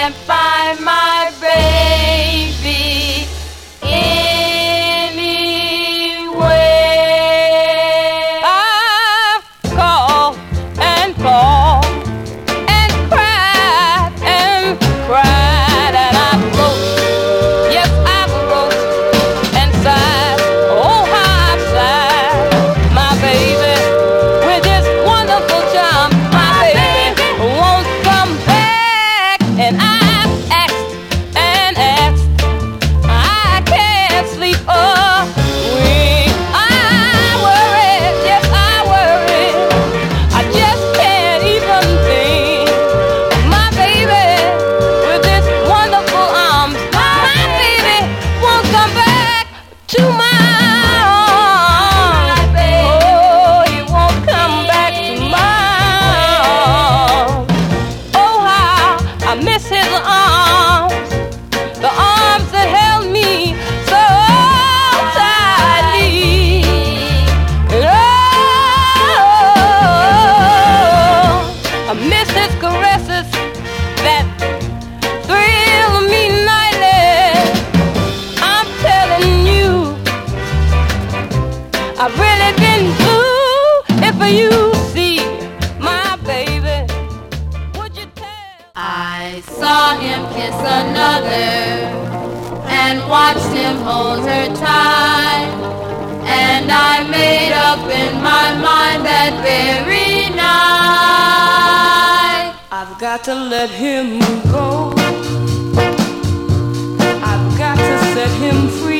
can't find my baby anywhere. I've called and called and cried and cried, and I wrote, yes, I wrote and sighed. Oh, how I've sighed, my baby, with this wonderful charm. My baby won't come back, and I've asked and asked. I can't sleep a wink. I worry, yes, I worry. I just can't even think. My baby with this wonderful arms. My baby won't come back to my arms. Oh, he won't come back to my arms. Oh, how I miss his arms, the arms that held me so tightly. And oh, I miss his caresses that thrill me nightly. I'm telling you, I've really been blue. If you see my baby, would you tell? I saw him kiss another and watched him hold her tight, and I made up in my mind that very night, I've got to let him go. I've got to set him free.